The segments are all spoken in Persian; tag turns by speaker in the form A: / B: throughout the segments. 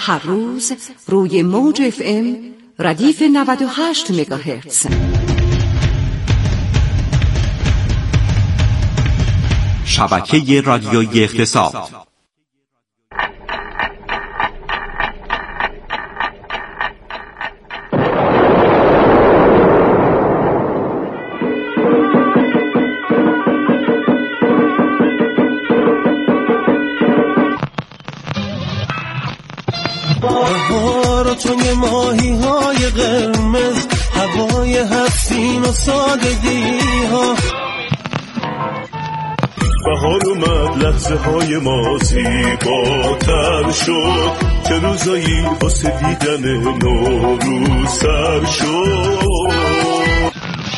A: هر روز روی موج FM ردیف 98 مگاهرتز.
B: شبکه رادیویی اقتصاد.
C: بهار توی ماهی های قرمز، هوای حسین و سادگی ها. بهار اومد، لحظه های ما زیباتر شد، که روزایی واسه دیدن نوروز سر شد.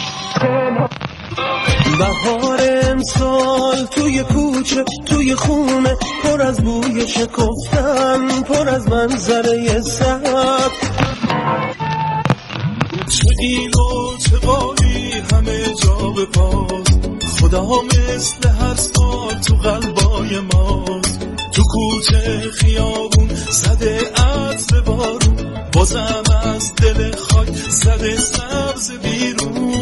C: بهار امسال توی کوچه توی خونه، پر از بوی شکفتن، پر از منظره سبز. چه ایل و چه قالی همه جا به پاس، خدا مثل هر سال تو قلبای ماست. تو کوچه خیابون زده عطر بارون، بازم از دل خاک زده سبز بیرون.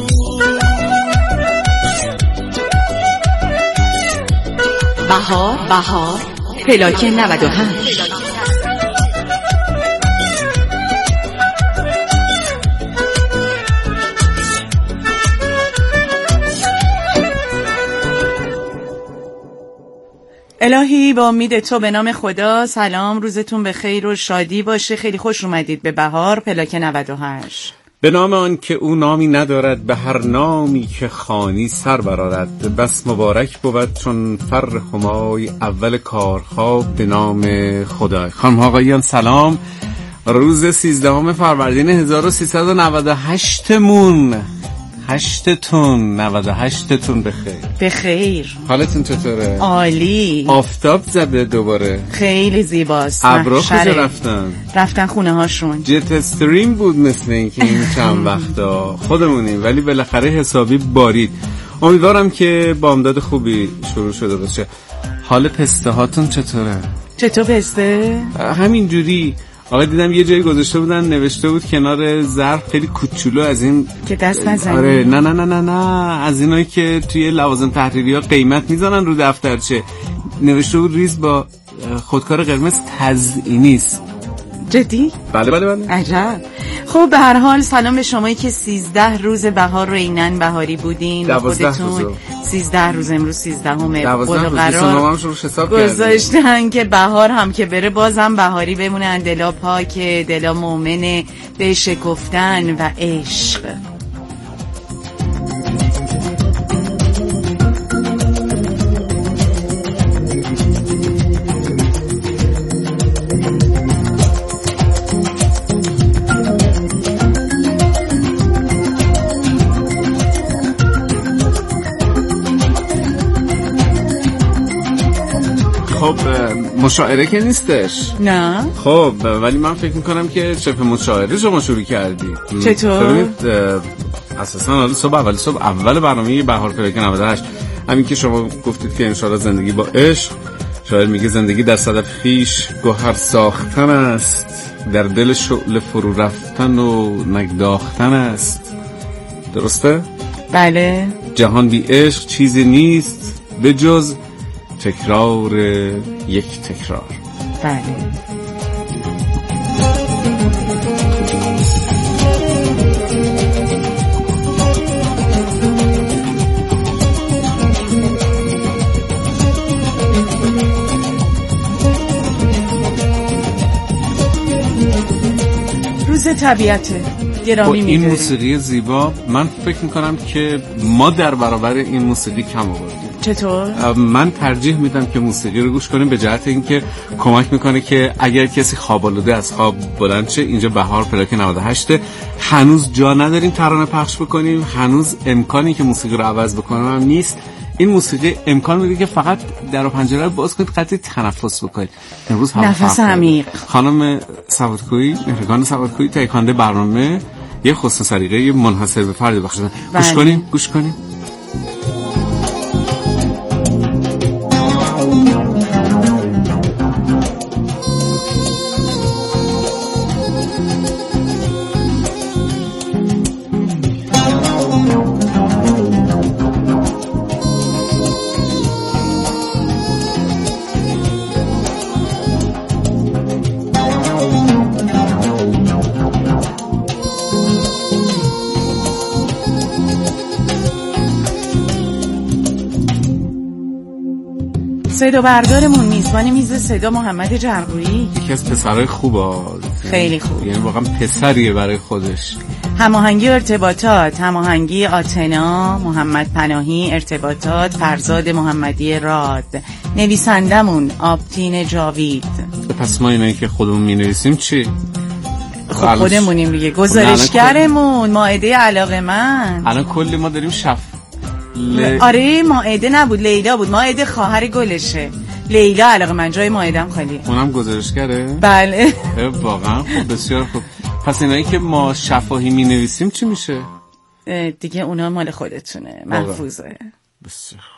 A: بهار پلاک 98.
D: الهی با امید تو به نام خدا. سلام، روزتون به خیر و شادی باشه. خیلی خوش اومدید به بهار پلاک 98.
E: به نام آن که او نامی ندارد، به هر نامی که خوانی سر برآرد. بس مبارک بود چون فر همای، اول کارها به نام خدا. خانم آقایان سلام. روز 13 فروردین 1398 مون 98تون بخیر. حالتون چطوره؟
D: عالی.
E: آفتاب زده دوباره،
D: خیلی زیباست.
E: ابرا کجا رفتن
D: خونه هاشون.
E: جت استریم بود مثل این که این چند وقتا خودمونیم، ولی بالاخره حسابی بارید. امیدوارم که بامداد خوبی شروع شده باشه. حال پسته هاتون چطوره؟
D: چطور پسته؟
E: همینجوری. آقا دیدم یه جایی گذاشته بودن، نوشته بود کنار ظرف خیلی کوچولو، از این
D: که دست نزنی.
E: آره نه از اینایی که توی لوازم تحریری ها قیمت میزنن رو دفترچه، نوشته بود ریز با خودکار قرمز تزیینی است.
D: جدی؟
E: بله.
D: عجب. خب به هر حال سلام به شمایی که 13 روز بهار رو اینن بهاری بودین. خودتون 13 روز، امروز 13 قرار گذاشتن که بهار هم که بره بازم بهاری بمونن. دلا پاکه، دلا مومنه به شکفتن و عشق.
E: خب مشاعره که نیستش.
D: نه
E: خب ولی من فکر میکنم که شف مشاعره شما شروع کردید.
D: چطور؟
E: اساسا حالا اول برنامه بهار پلاک 98 همین که شما گفتید که انشالله زندگی با عشق. شاعر میگه زندگی در صدف خیش گوهر ساختن است، در دل شعله فرو رفتن و نگداختن است. درسته؟
D: بله.
E: جهان بی عشق چیزی نیست به جز تکرار یک تکرار.
D: بله. روز طبیعته گرامی می‌داریم.
E: این موسیقی زیبا من فکر میکنم که ما در برابر این موسیقی کم آوردیم.
D: چطور؟
E: من ترجیح میدم که موسیقی رو گوش کنیم، به جهت اینکه کمک میکنه که اگر کسی خواب آلوده از خواب بلند شه. اینجا بهار پلاک 98 هنوز جا نداریم ترانه پخش بکنیم، هنوز امکانی که موسیقی رو عوض بکنیم هم نیست. این موسیقی امکان میده که فقط در و پنجره رو باز کنید، قطعی تنفس بکنید. امروز
D: نفس عمیق.
E: خانم سوادکویی، مهرگان سوادکویی، تهیه کننده برنامه، یه خصوص سلیقه منحصر به فرد بخشیدن. گوش کنیم.
D: صدا بردارمون میزبان میز صدا محمد جرقویی،
E: یکی از پسرای خوبه،
D: خیلی خوب،
E: یعنی واقعا پسریه برای خودش.
D: هماهنگی ارتباطات، هماهنگی آتنا محمد پناهی، ارتباطات فرزاد محمدی راد، نویسندمون آبتین جاوید.
E: پس ما اینایی که خودمون مینویسیم چی؟
D: خب خودمونیم دیگه، گزارشگرمون مائده علاقه‌مند.
E: الان کلی ما داریم
D: آره مائده نبود، لیلا بود. مائده خواهر گلشه، لیلا علاقه‌مند، جای مائده‌ام خالیه.
E: اونم گزارشگره؟
D: بله.
E: واقعا خوب، بسیار خوب. پس اینایی که ما شفاهی مینویسیم چی میشه؟
D: دیگه اونا مال خودتونه، محفوظه.
E: بسیار خوب.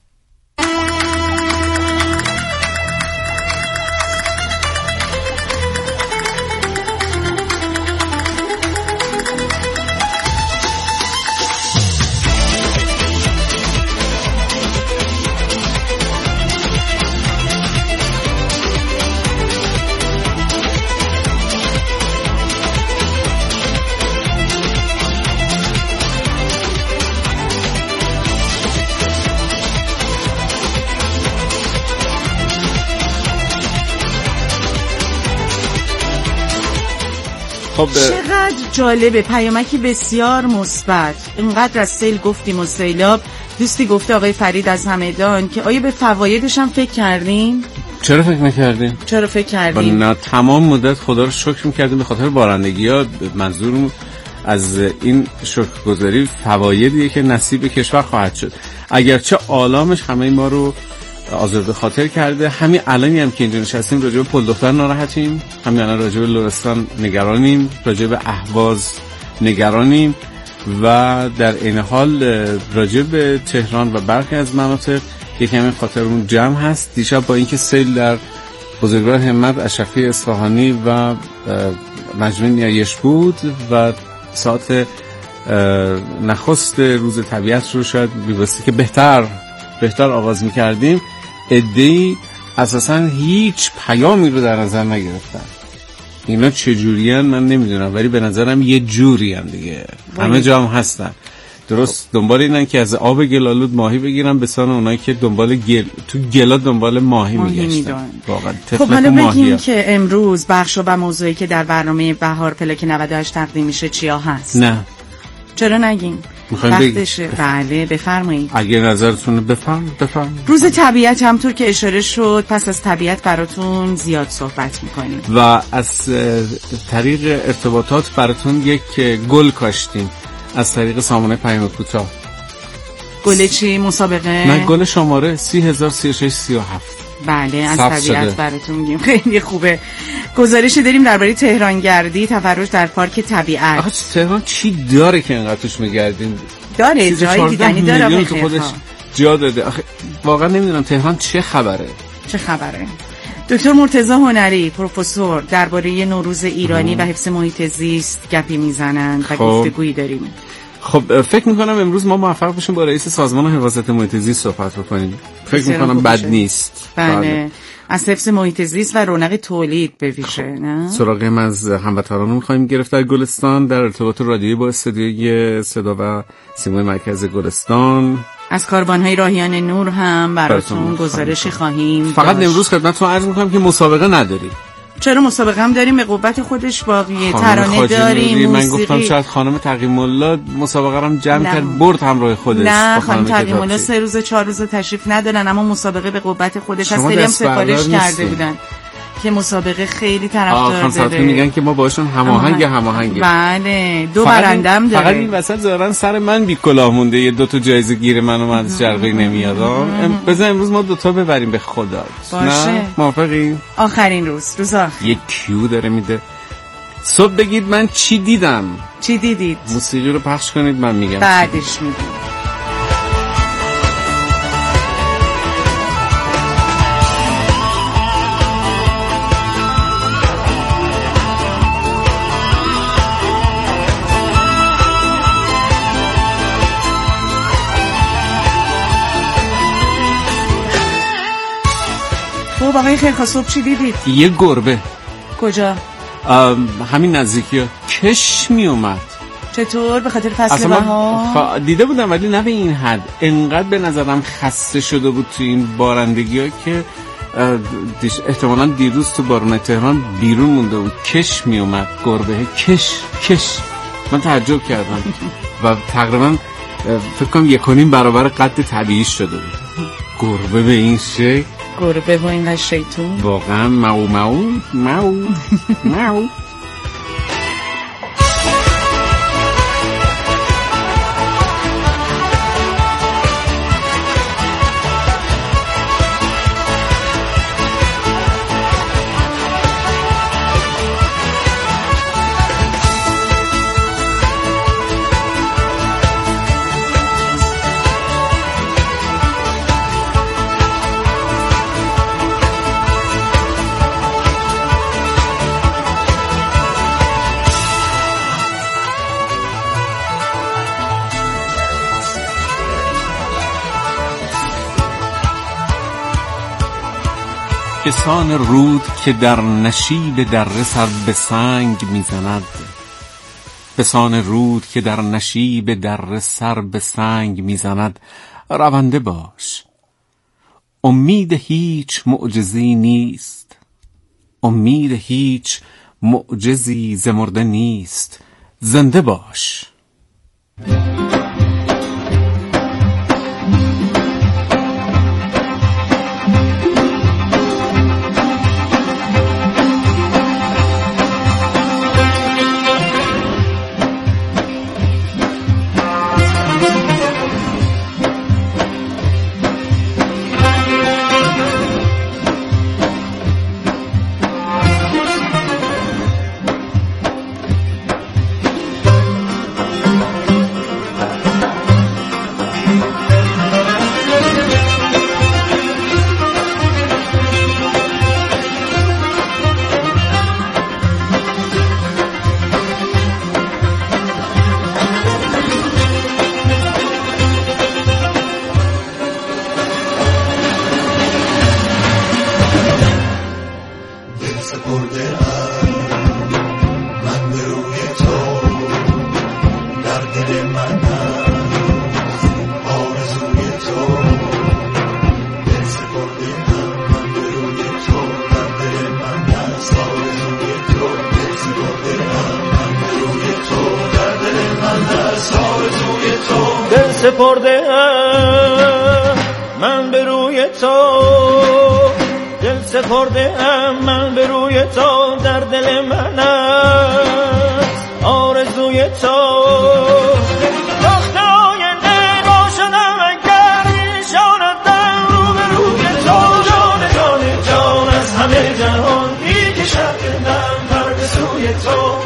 D: خب چقدر جالبه، پیامکی بسیار مثبت. اینقدر از سیل گفتیم و سیلاب. دوستی گفته آقای فرید از همدان که آیا به فوایدش هم فکر کردین؟
E: چرا فکر نکردین؟
D: چرا فکر کردین؟
E: نه، تمام مدت خدا رو شکر می‌کردیم به خاطر بارندگی‌ها. منظورم از این شکرگزاری فوایدیه که نصیب کشور خواهد شد. اگرچه آلامش همه ما رو آزرده خاطر کرده. همین الانی هم که اینجا نشستیم راجع به پل دختر ناراحتیم، همین الان راجع به لرستان نگرانیم، راجع به اهواز نگرانیم و در این حال راجع به تهران و برخی از مناطق یکی همین خاطرمون جمع هست. دیشب با اینکه سیل در بزرگوار همت اشرفی اصفهانی و مجمع نیایش بود و ساعت نخست روز طبیعت رو شاید بی‌واسطه که بهتر آغاز می‌کردیم، عده‌ای اساساً هیچ پیامی رو در نظر نگرفتن. اینا چجوریان من نمیدونم، ولی به نظرم یه جوریان دیگه. همه جا هم هستن. درست دنبال اینن که از آب گلالود ماهی بگیرن، بسان اونایی که دنبال تو گلا دنبال ماهی میگشتن. واقعا
D: خب حالا بگیم که امروز بخش و موضوعی که در برنامه بهار پلاک 98 تقدیم میشه چیا هست؟
E: نه
D: چرا نگیم؟ وقتشه. بله بفرمایید.
E: اگه نظرتونه بفرمایید.
D: روز طبیعت همطور که اشاره شد، پس از طبیعت براتون زیاد صحبت میکنیم
E: و از طریق ارتباطات براتون یک گل کاشتیم از طریق سامانه پیام کوتاه.
D: گل چی؟ مسابقه؟
E: نه، گل شماره 3003637.
D: بله از طبیعت براتون میگیم. خیلی خوبه. گزارشی داریم درباره تهران گردی، تفرج در پارک طبیعت.
E: آخه تهران چی داره که اینقدر توش میگردیم؟
D: داره جای دیدنی داره
E: که خودش جا داده. آخه واقعا نمیدونم تهران چه خبره. دکتر مرتضی هنری پروفسور درباره نوروز ایرانی و حفظ محیط زیست گپی میزنن و گفتگویی داریم. خب فکر میکنم امروز ما موفق بشیم با رئیس سازمان حفاظت محیط زیست صحبت بکنیم. فکر میکنم بد نیست.
D: بله. از حفظ محیط زیست و رونق تولید به ویژه. نه
E: سراغم از هموطنان می‌خوایم گرفت در گلستان در ارتباط رادیویی با استودیوی صدا و سیمای مرکز گلستان.
D: از کاروان‌های راهیان نور هم براتون گزارشی خواهیم
E: فقط امروز خدمتتون عرض می‌کنم که مسابقه نداریم.
D: چرا مسابقه هم داریم؟ به قوت خودش باقیه. ترانه داریم،
E: من گفتم شاید خانم تقی‌الله مسابقه رو جمع کرد برد همراه خودش.
D: نه خانم تقی‌الله 3 روز 4 روز تشریف ندارن، اما مسابقه به قوت خودش از خیلی هم سفارش کرده بودن که مسابقه خیلی طرفدار داره.
E: میگن که ما باشون هماهنگ.
D: بله 2 برنده هم داره.
E: فقط این وسط ظاهرا سر من بی کلاه مونده، یه 2 تا جایزه گیر من و مهندس جرقی نمیاد. بزن امروز ما 2 تا ببریم به خدا.
D: باشه
E: موافقی؟
D: آخرین روز
E: یه کیو داره میده. صبح بگید من چی دیدم.
D: چی دیدید؟
E: موسیقی رو پخش کنید من میگم
D: بعدش میگم. آقای خیرخواه چی دیدید؟
E: یه گربه.
D: کجا؟
E: همین نزدیکی ها کش می اومد.
D: چطور به خاطر فصل بهار؟
E: دیده بودم ولی نه به این حد. انقدر به نظرم خسته شده بود تو این بارندگی‌ها که احتمالاً دیروز تو بارون تهران بیرون مونده بود، کش می اومد، گربه کش. من تعجب کردم و تقریبا فکر کنم 1.5 برابر قد طبیعی شده بود. گربه به این شکل،
D: گربه و این شیطون،
E: واقعا ماو کسان رود که در نشیب دره سر به سنگ میزند، کسان رود که در نشیب دره سر به سنگ میزند، رونده باش، امید هیچ معجزی نیست، امید هیچ معجزی ز مرده نیست، زنده باش.
F: من به روی تو، دل سپرده ام من به روی تو، در دل من است آرزوی تو. وقت آینده با شدم اگر شاندم رو به روی تو، جان از همه جهان میکشد دلم پر به سوی تو.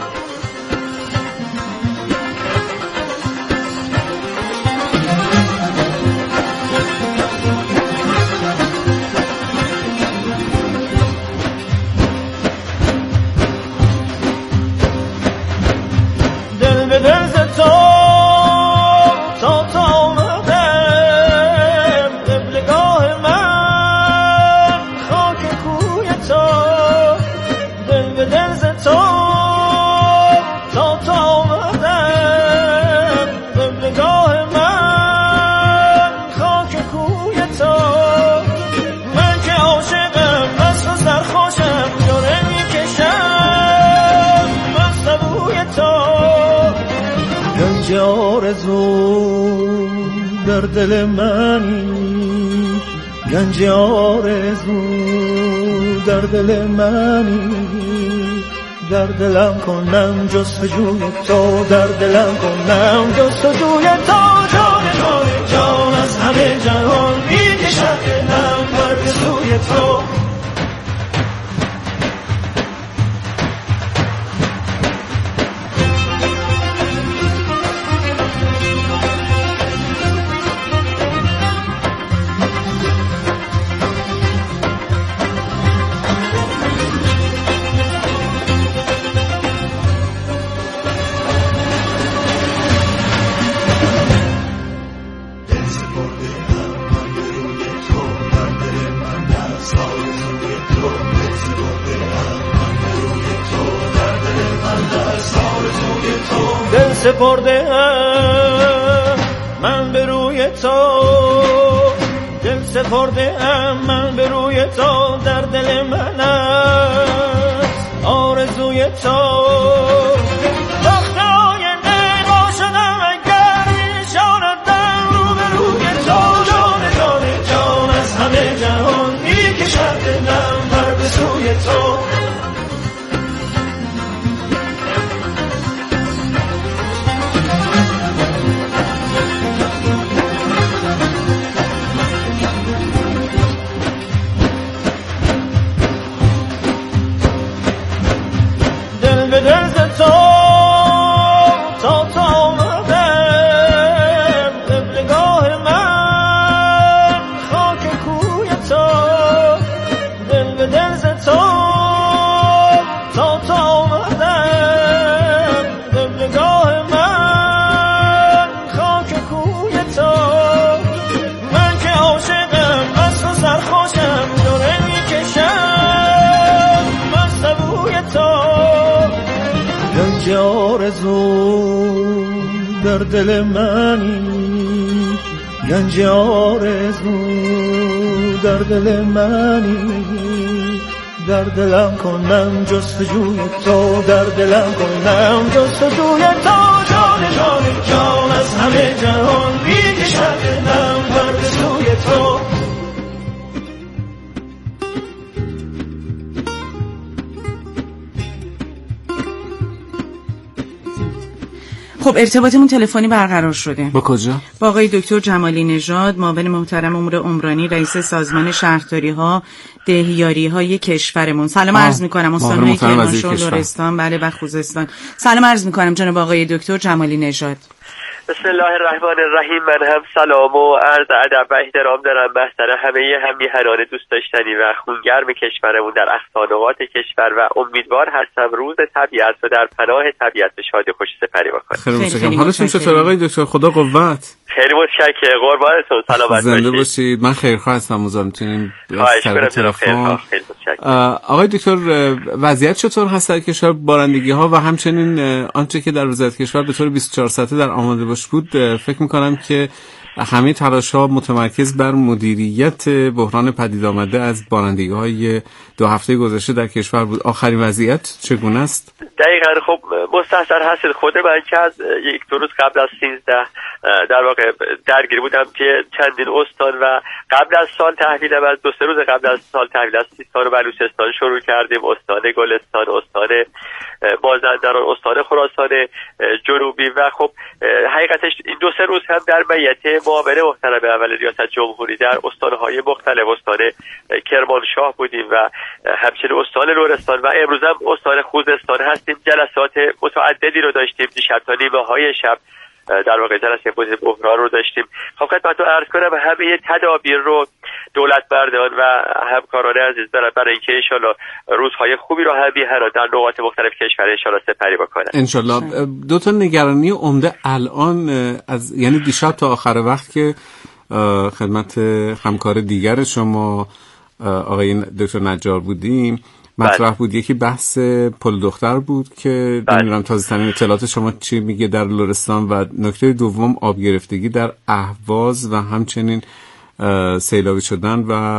F: آرزو در دل منی، گنج آرزو در دل منی، در دلم کنم جستجوی تو، در دلم کنم جستجوی تو. جان از همه جهان میکشد دلم پر به سوی تو.
C: Sorry.
F: سپرده‌ام من به روی تو، دل سپرده‌ام من به روی تو، در دل من است آرزوی تو. وقت آینده ما شدم اگر میشاردم رو به روی تو، جان جان جان از همه جهان میکشد دلم پر به سوی تو. آرزو در دل منی، گنج آرزو در دل منی، در دلم کنم جستجوی تو، در دلم کنم جستجوی تو. جان جان جان از همه جهان میکشد دلم پر به سوی تو.
D: خب ارتباطمون تلفنی برقرار شده.
E: با کجا؟ با
D: آقای دکتر جمالی نژاد، معاون محترم امور عمرانی، رئیس سازمان شهرداری‌ها دهیاری‌های کشورمون. سلام عرض می‌کنم استان‌های کرمانشاه، لرستان بله و خوزستان. سلام عرض می‌کنم جناب آقای دکتر جمالی نژاد.
G: بسم الله الرحمن الرحیم. من هم سلام و عرض ادب و احترام دارم بر همه همیهنان دوست داشتنی و خونگرم کشورمون در اقصانقاط کشور و امیدوار هستم روز طبیعت و در پناه طبیعت به شادی خوش سپری بکنم.
E: خیلی متشکرم. حالتون چطور آقای دکتر؟ خدا قوت.
G: خیلی متشکرم، قربانتون، سلامت
E: زنده باشید. من خیرخواه هستم، می‌تونین تلفن. آقای دکتر وضعیت چطور هست در کشور؟ بارندگی‌ها و همچنین آنچه که در وزارت کشور به طور 24 ساعته در آماده باش بود، فکر می‌کنم که همه تلاش‌ها متمرکز بر مدیریت بحران پدید آمده از بارندگی‌های 2 هفته گذشته در کشور بود. آخرین وضعیت چگونه است؟
G: دقیقاً. خب مستحضر هستید خود من که از 1-2 روز قبل از 13 در واقع درگیر بودم که چندین استان و قبل از سال تحویلم از 2-3 روز قبل از سال تحویل از سیستان و بلوچستان شروع کردیم، استان گلستان، استان مازندران، استان خراسان جنوبی و خب حقیقتش این 2-3 روز هم در بیعت معاون محترم اول ریاست جمهوری در استان‌های مختلف، استان کرمانشاه بودیم و همچنین استان لرستان و امروز هم استان خوزستان هستیم. جلسات متعددی رو داشتیم، دیشب تا نیمه‌های شب در واقع جلسه بحران رو داشتیم. خب خدمتتون عرض کنم همه تدابیر رو دولت مردان و همکاران عزیز دارن برای اینکه ان شاءالله روزهای خوبی رو همیهنان در نقاط مختلف کشور ان شاءالله سپری بکنن.
E: ان شاءالله. 2 تا نگرانی عمده الان از یعنی دیشب تا آخر وقت که خدمت همکار دیگر شما آقای دکتر نجار بودیم مطرح بود. یکی بحث پل دختر بود که نمیدونم تازه ترین اطلاعات شما چی میگه در لرستان، و نکته دوم آب گرفتگی در اهواز و همچنین سیلابی شدن و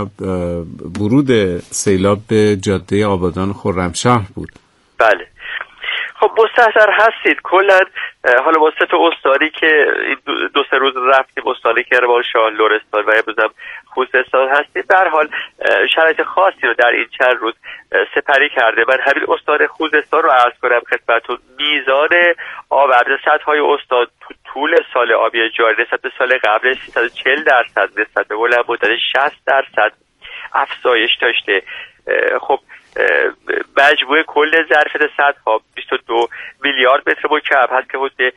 E: ورود سیلاب به جاده آبادان خرمشهر بود.
G: بله. خب مستحضر هستید کلا حالا ما 3 تا استانی که 2-3 روز رفتیم، استان کرمانشاه، لرستان و امروز هم خوزستان هستیم، به هر حال شرایط خاصی رو در این چند روز سپری کرده. من همین استان خوزستان رو عرض کنم خدمتتون، میزان آب عرض سطح‌های استان تو طول سال آبی جاری نسبت به سال قبل 340% نسبت به بلند مدت 60% افزایش داشته. خب مجموع کل ظرفیت سدها 22 میلیارد متر مکعب هست که حدود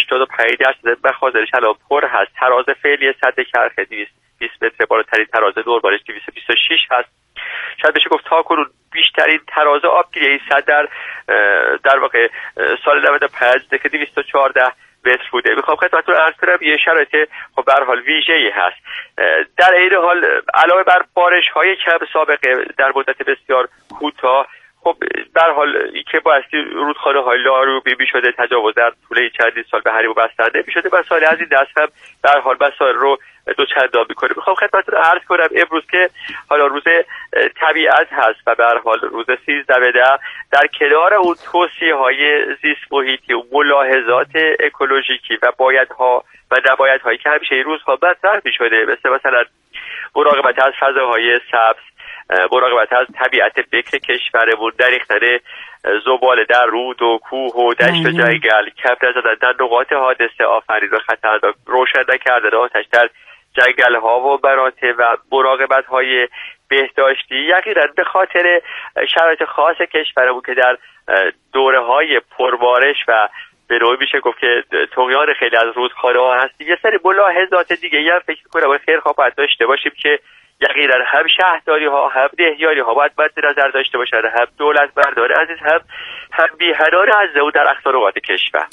G: 85% مخازنش الان پر هست. تراز فعلی سد کرخ 220 متر، بالاترین تراز نرمالش 226 هست. شاید بشه گفت تاکنون بیشترین تراز آبگیری این سد در واقع سال 95 که 214 متر بوده. میخوام خدمتتون عرض کنم یه شرایط خب به هر حال ویژه‌ای هست. در این حال علاوه بر بارش‌های کم سابقه در مدت بسیار کوتاه، خب به هر حال که بایستی رودخانه‌های لارو بیبی شده تجاوز در طول چندین سال به حریم بستنده می‌شده و سال از این دست هم به هر حال مسائل رو دوچندان می‌کنه. می‌خوام خدمتتون عرض کنم امروز که حالا روز طبیعت هست و به هر حال روز 13 در کنار اون توصیه‌های زیست محیطی و ملاحظات اکولوژیکی و بایدها و نبایدهایی که همیشه این روزها مطرح می‌شده، مثلا مراقبت از فضاهای سبز، مراقبت از طبیعت بکر کشورمون، نریختن زباله در رود و کوه و دشت و جنگل، کم نزدن در نقاط حادثه آفرین و خطرناک، روشن نکردن آتش در جنگل ها و مراتع و مراقبت های بهداشتی، یقینا به خاطر شرایط خاص کشورمون که در دوره های پربارش و به نوعی میشه گفت که طغیان خیلی از رودخانه‌ها هست، یه سری ملاحظات دیگه هم فکر می‌کنم خیرخواه باید داشته باشیم که یقینا هم شهرداری ها هم دهیاری ها باید مد نظر داشته باشن، هم دولت مردان عزیز هم بی‌حنان عزیز و در اقصا نقاط کشور.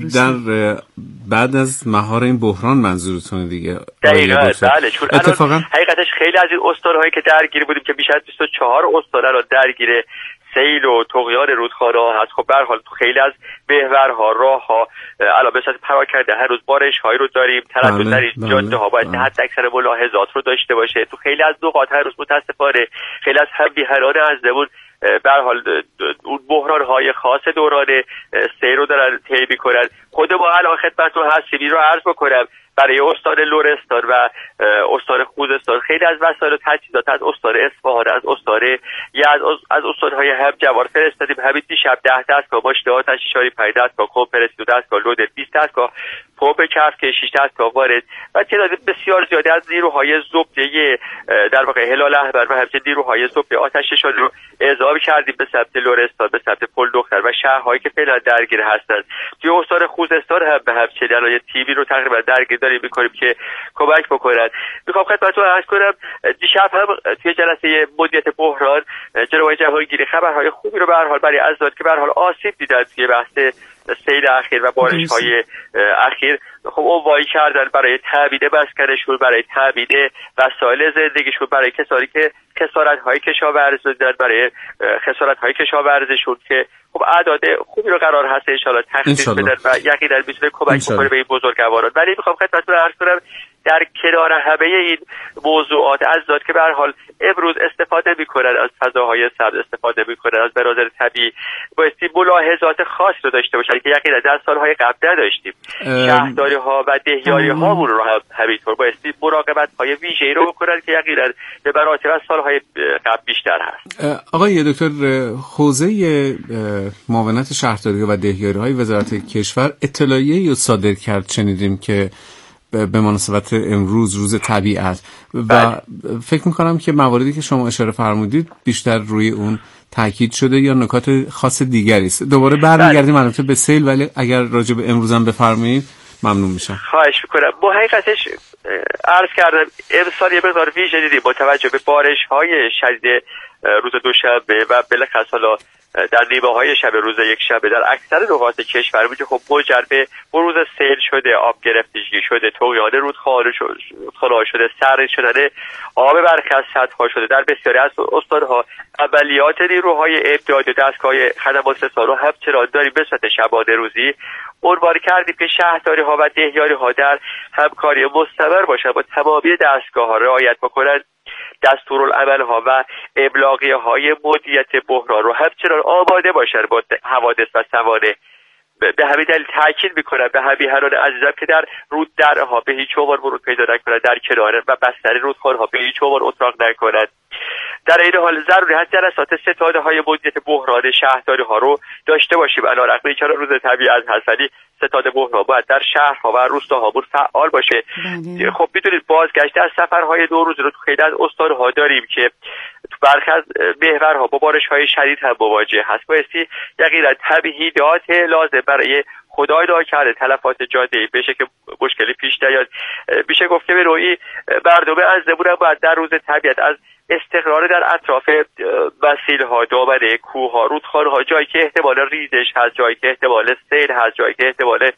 E: در بعد از مهار این بحران منظورتونه دیگه؟
G: دقیقاً بله، چون اتفاقا حقیقتش خیلی از این استان‌هایی که درگیر بودیم که بیش از 24 استان الان درگیر سیل و طغیان رودخانه‌ها هست. خب به هر حال تو خیلی از محورها، راه‌ها علاوه بر پراکنده هر روز بارش‌هایی رو داریم، تردد در این جاده‌ها باید حد اکثر ملاحظات رو داشته باشه. تو خیلی از نقاط هر روز متأسفانه خیلی از هم بی‌حنان عزیزمون به هر حال اون بحران‌های خاص دوران سیل رو دارن طی می‌کنن. خود ما الان خدمتتون هستیم این رو عرض بکنم برای استان لرستان و استان خوزستان خیلی از وسایل و تجهیزات از استان اصفهان، از استان از استان‌های هم جوار فرستادیم. همین دیشب 10 دستگاه ماشین آتش نشانی، 5 دستگاه کمپرس، 2 دستگاه لودر، 20 دستگاه پمپ کفک، 6 دستگاه وارد و تعداد بسیار زیادی از نیروهای ضبطی در واقع هلال احمر و همچنین نیروهای ضبط آتش نشانی رو اعزام کردیم به سمت لرستان، به سمت پل دختر و شهرهایی که فعلا درگیر هستند. توی استان خوزستان هم به همچنین یه تیمی رو تقریبا درگیر داریم می‌کنیم که کمک بکنن. میخوام خدمتتون عرض کنم دیشب هم توی جلسه مدیریت بحران جناب آقای جهانگیری خبرهای خوبی رو به هر حال برای عزیزان که به هر حال آسیب دیدن توی بحث سیل اخیر و بارش‌های اخیر خب عنوانی کردن برای تامین مسکنشون، برای تامین وسایل زندگیشون، برای کسانی که خسارت‌های کشاورزی دارن، برای خسارت‌های کشاورزیشون که خب اعداد خوبی رو قرار هست ان شاءالله تخصیص بدن و یقینا میتونه کمک بکنه به این بزرگواران. ولی میخوام خدمتتون عرض کنم در کنار همه این موضوعات از ذات که به هر حال امروز استفاده میکنن از فضاهای سبز، استفاده میکنن از مناظر طبیعی، بایستی ملاحظات خاصی رو داشته باشن که یقینا در سالهای قبل نداشتیم. شهرداری ها و دهیاری هامون رو هم همینطور بایستی مراقبت های ویژه‌ای رو بکنن که یقینا به مراتب از سالهای قبل بیشتر هست.
E: آقای دکتر، حوزه معاونت شهرداری و دهیاری های وزارت کشور اطلاعیه‌ای صادر کرد، شنیدیم که به مناسبت امروز روز طبیعت و فکر میکنم که مواردی که شما اشاره فرمودید بیشتر روی اون تاکید شده یا نکات خاص دیگری است. دوباره برمیگردیم البته به سیل، ولی اگر راجع به امروزم بفرمایید ممنون میشم.
G: خواهش میکنم. با حقیقتش عرض کردم امسال یه مقدار ویژه دیدیم با توجه به بارش‌های شدید روز دوشنبه و بالاخص حالا در نیمه‌های شب روز یک شنبه در اکثر نقاط کشور بود که خب منجر به بروز سیل شده، آب گرفتگی شده، طغیان رودخانه‌ها شده، سرریز شدن آب برخی از سدها شده. در بسیاری از استان‌ها عملیات نیروهای امدادی و دستگاه خدمات رسانه رو همچنان داریم به صورت شبانه روزی عنوان کردیم که شهرداری‌ها و دهیاری‌ها در همکاری مستمر باشند با تمامی دستگاه‌ها رعایت بکنند، دستورالعمل‌ها و ابلاغیه‌های مدیریت بحران رو همچنان آماده باشن با حوادث و سوانح. به همین دلیل تاکید میکنم به همیهنان عزیزم که در روددرها به هیچ عنوان ورود پیدا نکنند، در کنار و بستر رودخانه‌ها به هیچ عنوان اتراق نکنند. در این حال ضروری هست جلسات ستاده‌های مدیریت بحران شهرداری‌ها رو داشته باشیم. علیرغم اینکه روز طبیعت هست ولی ستاد بحران باید در شهرها و روستاهامون فعال باشه. خب میدونید بازگشت از سفرهای 2 روزه رو تو خیلی از استان‌ها داریم که تو برخی از محورها با بارش‌های شدید هم مواجه هست. بایستی یقینا تمهیدات لازم برای خدای دعا کرده تلفات جاده‌ای بشه که مشکلی پیش نیاد. میشه گفت که به نوعی مردم عزیزمون باید در روز طبیعت از استقرار در اطراف مسیرها، دامنه کوه‌ها، رودخانه‌ها، جایی که احتمال ریزش هست، جایی که احتمال سیل هست، جایی که احتمال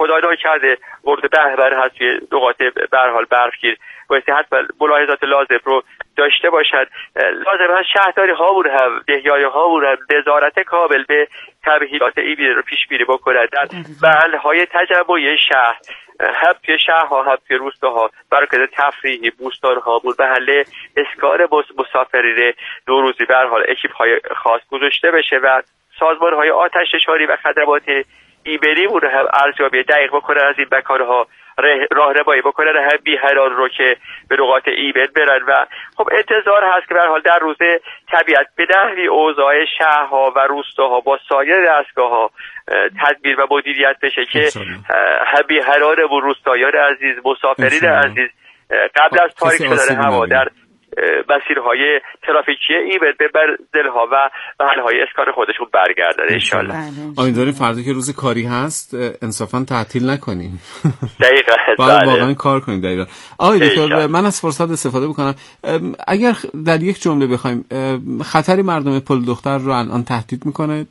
G: خدای ناکرده ورود بهمن هست توی نقاط به هر حال برفگیر، باید حتما ملاحظات لازم رو داشته باشد. لازم هست شهرداری هامون هم دهیای هامون هم نظارت کامل به تمهیدات ایبیده رو پیش بینی بکنند در محل‌های تجمعی شهر، هم توی شهرها هم توی روستاها، مراکز تفریحی، بوستان‌ها، محل اسکان مسافرین نوروزی به هر حال اکیپ‌های خاص گذاشته بشه و سازمان‌های آتش نشانی و خدمات ایبری مون هم ارزیابی دقیق بکنن از این مکان‌ها، راهنمایی بکنن هم بی‌هران رو که به نقاط ایبن برن و خب انتظار هست که به هر حال در روز طبیعت به نحوی اوضاع شهرها و روستاها با سایر دستگاه‌ها تدبیر و مدیریت بشه که هم بی‌هرانمون، روستایان عزیز، مسافرین عزیز قبل از تاریک شدن هوا در مسیرهای ترافیکی ایبن به منزل‌ها و محل‌های اسکان خودشون برگردن انشالله.
E: امیدواریم فردا که روز کاری هست انصافاً تعطیل نکنیم.
G: دقیقاً.
E: باید واقعاً کار کنیم. دقیقاً. آقای دکتر من از فرصت استفاده بکنم، اگر در یک جمله بخوایم خطری مردم پل دختر رو الان تهدید میکنه؟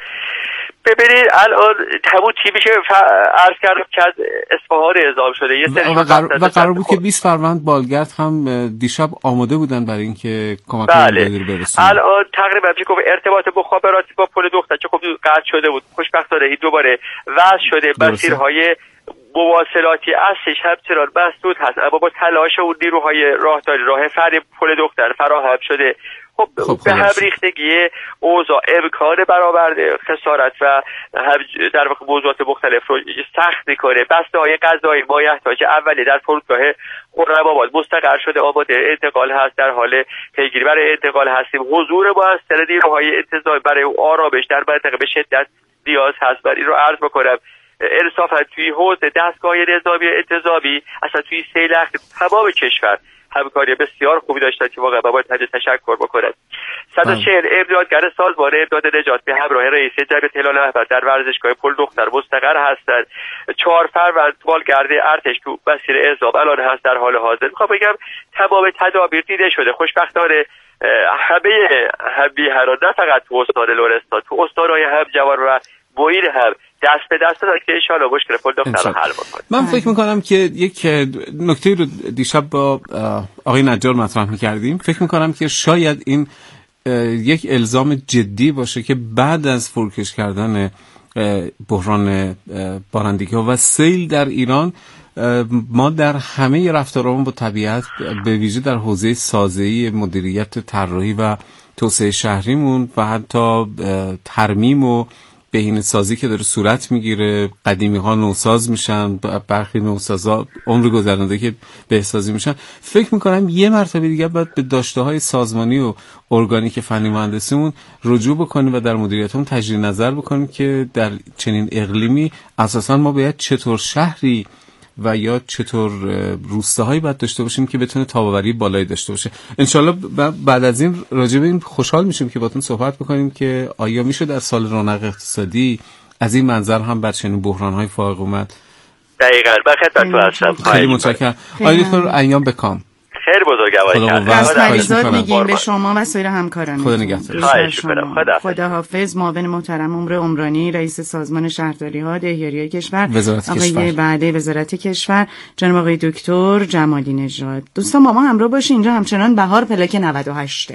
G: ببینید الان همون تیمی که عرض کردم که از اصفهان اعزام شده
E: و قرار بود که 20 فروند بالگرد هم دیشب آماده بودن برای اینکه کمک رو برسونن.
G: الان تقریبا میشه گفت ارتباط مخابراتی با پل دختر چه خب قطع شده بود، خوشبختانه این دوباره وصل شده، مسیرهای مواصلاتی اصلش همچنان مسدود هست اما با تلاش اون نیروهای راهداری راه فرعی پل دختر فراهم شده. خب به هم ریختگی اوضاع امکان برآورده خسارت و در واقع موضوعات مختلف رو سخت میکنه. بسته های غذایی مایحتاج اولیه در فرودگاه خرم‌آباد مستقر شده، آماده انتقال هست، در حال پیگیری برای انتقال هستیم. حضور موثر نیروهای انتظامی برای آرامش در منطقه به شدت نیاز هست. من این رو عرض بکنم انصافا توی حوزه دستگاه نظامی انتظامی اصلا توی سیلخ تمام کشور همکاری بسیار خوبی داشتن که واقعا باید تشکر بکنم. 140 امدادگر سازمان امداد نجات به همراه رئیس جبهه هلال احمر در ورزشگاه پل دختر مستقر هستند. 4 فروند بالگرد ارتش تو مسیر اعزام الان هست در حال حاضر. میخوام بگم تمام تدابیر دیده شده. خوشبختانه همه بی‌هران نه فقط تو استان لرستان، تو استان‌های هم جوار و بوین هم دست به دست داد که انشاءالله مشکل پل دختر رو حل بکنه.
E: من فکر میکنم که یک نکته رو دیشب با آقای نجار مطرح میکردیم، فکر میکنم که شاید این یک الزام جدی باشه که بعد از فروکش کردن بحران بارندگی ها و سیل در ایران ما در همه رفتارمون با طبیعت به ویژه در حوزه سازه‌ای مدیریت طراحی و توسعه شهریمون و حتی ترمیم و بهینه‌سازی که داره صورت میگیره، قدیمی‌ها نوساز میشن، برخی نوسازا عمر گذرانده که بهسازی میشن، فکر میکنم یه مرتبه دیگه باید به داشته‌های سازمانی و ارگانیک فنی مهندسیمون رجوع بکنیم و در مدیریتمون تجدید نظر بکنیم که در چنین اقلیمی اساساً ما باید چطور شهری و یا چطور روستاهایی باید داشته باشیم که بتونه تاباوری بالایی داشته باشه. انشالله بعد از این راجع به این خوشحال میشیم که باتون صحبت بکنیم که آیا میشه در سال رونق اقتصادی از این منظر هم بر چنین بحران‌های فائق اومد.
G: دقیقاً با خدمتتون هستم.
E: خیلی متشکرم. آقای دکتر ایام بکام
G: خیلی بزرگواری
D: از مریضات میگیم به شما و سایر همکاران.
E: خدا نگهدار.
D: خدا حافظ. معاون محترم عمر عمرانی رئیس سازمان شهرداری ها دهیاری کشور، آقای بعده وزارت کشور، جناب آقای دکتر جمالی نژاد. دوستان با ما همراه باشین. اینجا همچنان بهار پلاک 98.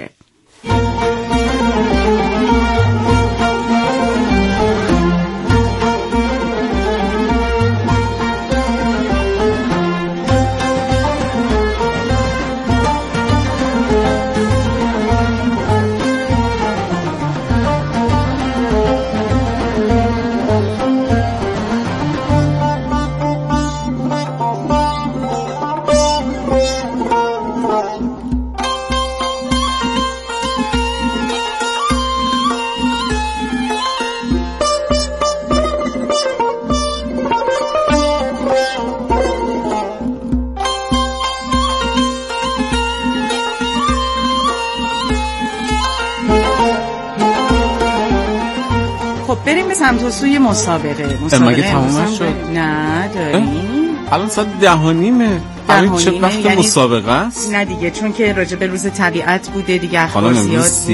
D: بریم به سمت و سوی مسابقه.
E: مگه تمام شد؟
D: نه داریم.
E: الان ساعت 10:30. همین چه وقت
D: یعنی
E: مسابقه است؟
D: نه دیگه، چون که راجع به روز طبیعت بوده دیگه، اخبار زیاد